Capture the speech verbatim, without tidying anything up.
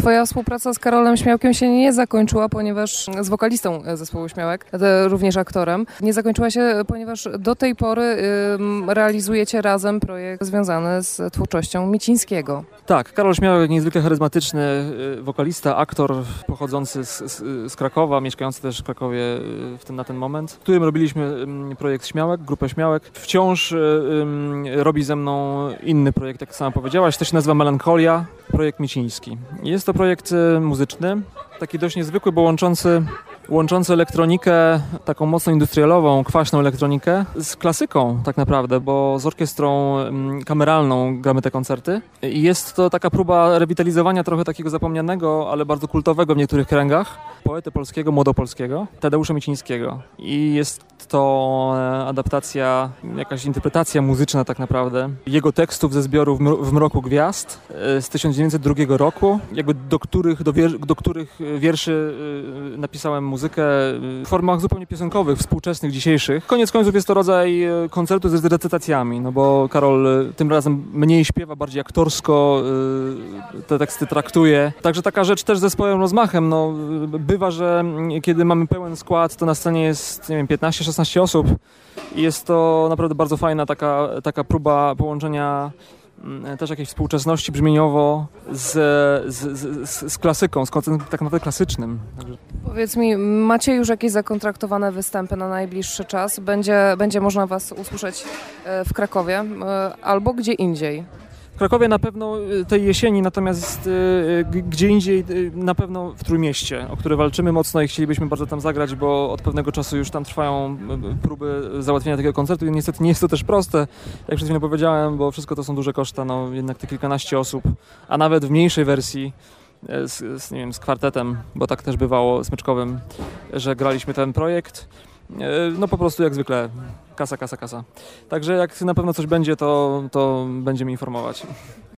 twoja współpraca z Karolem Śmiałkiem się nie zakończyła, ponieważ z wokalistą zespołu Śmiałek, również aktorem, nie zakończyła się, ponieważ do tej pory realizujecie razem projekt związany z twórczością Micińskiego. Tak, Karol Śmiałek, niezwykle charyzmatyczny wokalista, aktor pochodzący z, z, z Krakowa, mieszkający też w Krakowie w ten, na ten moment, w którym robiliśmy projekt Śmiałek, grupę Śmiałek. Wciąż um, robi ze mną inny projekt, jak sama powiedziałaś, to się nazywa Melancholia, projekt Miciński. Jest to projekt muzyczny, taki dość niezwykły, bo łączący łączący elektronikę taką mocno industrialową, kwaśną elektronikę z klasyką tak naprawdę, bo z orkiestrą kameralną gramy te koncerty. I jest to taka próba rewitalizowania trochę takiego zapomnianego, ale bardzo kultowego w niektórych kręgach poety polskiego, młodopolskiego, Tadeusza Micińskiego. I jest to adaptacja, jakaś interpretacja muzyczna tak naprawdę jego tekstów ze zbioru W mroku gwiazd z tysiąc dziewięćset drugiego roku, jakby do których, do, wier- do których wierszy napisałem muzykę w formach zupełnie piosenkowych, współczesnych, dzisiejszych. Koniec końców jest to rodzaj koncertu z recytacjami, no bo Karol tym razem mniej śpiewa, bardziej aktorsko te teksty traktuje. Także taka rzecz też ze swoim rozmachem. No, bywa, że kiedy mamy pełen skład, to na scenie jest, nie wiem, piętnaście szesnaście osób i jest to naprawdę bardzo fajna taka, taka próba połączenia też jakiejś współczesności brzmieniowo z, z, z, z klasyką, z koncertem tak naprawdę klasycznym. Także... Powiedz mi, macie już jakieś zakontraktowane występy na najbliższy czas? Będzie, będzie można was usłyszeć w Krakowie albo gdzie indziej? W Krakowie na pewno tej jesieni, natomiast y, gdzie indziej y, na pewno w Trójmieście, o które walczymy mocno i chcielibyśmy bardzo tam zagrać, bo od pewnego czasu już tam trwają próby załatwienia takiego koncertu i niestety nie jest to też proste, jak przed chwilą powiedziałem, bo wszystko to są duże koszta, no jednak te kilkanaście osób, a nawet w mniejszej wersji z, z, nie wiem, z kwartetem, bo tak też bywało smyczkowym, że graliśmy ten projekt. No po prostu jak zwykle kasa, kasa, kasa. Także jak na pewno coś będzie, to, to będziemy informować.